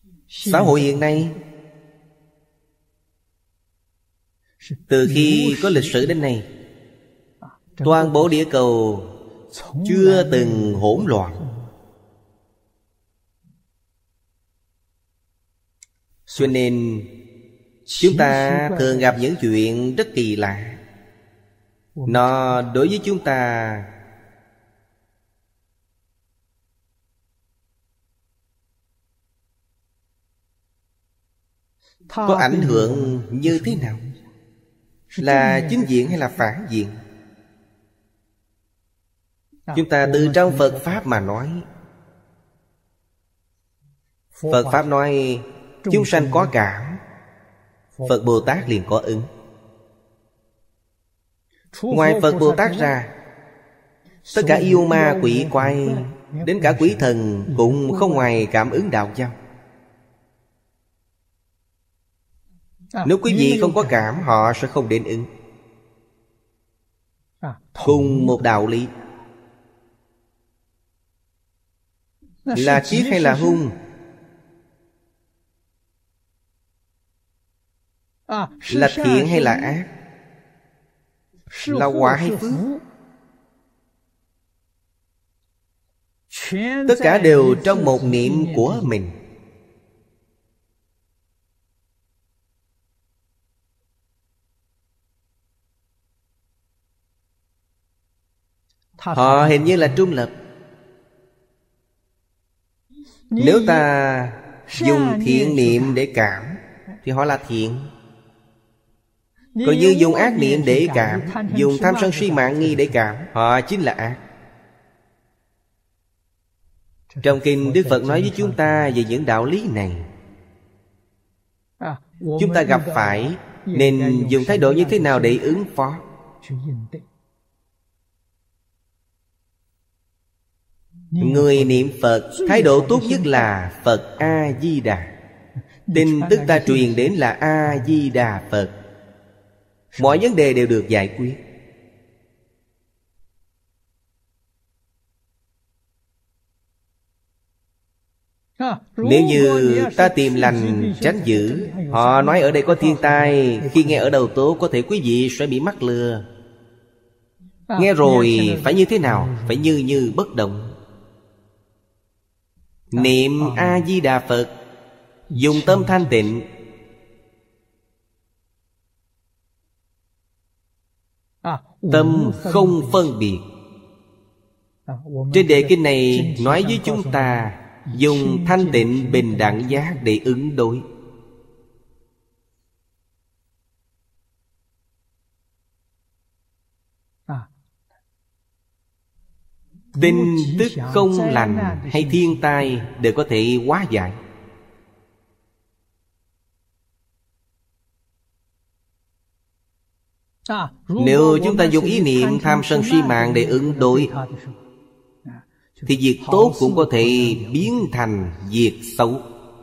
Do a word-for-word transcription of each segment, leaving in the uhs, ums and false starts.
Xã hội hiện nay, từ khi có lịch sử đến nay, toàn bộ địa cầu chưa từng hỗn loạn. Cho nên chúng ta thường gặp những chuyện rất kỳ lạ. Nó đối với chúng ta có ảnh hưởng như thế nào? Là chính diện hay là phản diện? Chúng ta từ trong Phật Pháp mà nói. Phật Pháp nói chúng sanh có cảm, Phật Bồ Tát liền có ứng. Ngoài Phật Bồ Tát ra, tất cả yêu ma quỷ quái, đến cả quỷ thần cũng không ngoài cảm ứng đạo giao. Nếu quý vị không có cảm, họ sẽ không đến ứng. Cùng một đạo lý. Là triết hay là hung? Là thiện hay là ác? Là quả hay phước? Tất cả đều trong một niệm của mình. Họ hình như là trung lập. Nếu ta dùng thiện niệm để cảm thì họ là thiện. Còn như dùng ác niệm để cảm, dùng tham sân si mạng nghi để cảm, họ chính là ác. Trong kinh Đức Phật nói với chúng ta về những đạo lý này. Chúng ta gặp phải nên dùng thái độ như thế nào để ứng phó? Người niệm Phật, thái độ tốt nhất là Phật A-di-đà. Tin tức ta truyền đến là A-di-đà Phật. Mọi vấn đề đều được giải quyết. Nếu như ta tìm lành tránh dữ, họ nói ở đây có thiên tai, khi nghe ở đầu tố có thể quý vị sẽ bị mắc lừa. Nghe rồi phải như thế nào? Phải như như bất động. Niệm A-di-đà Phật, dùng tâm thanh tịnh. Tâm không phân biệt. Trên đề kinh này nói với chúng ta dùng thanh tịnh bình đẳng giác để ứng đối. Tin tức không lành hay thiên tai đều có thể hóa giải. Nếu chúng ta dùng ý niệm tham sân si mạng để ứng đối, thì việc tốt cũng có thể biến thành việc xấu.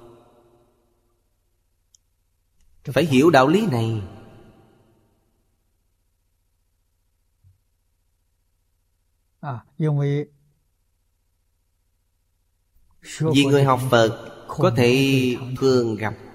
Phải hiểu đạo lý này. Vì người học Phật có thể thường gặp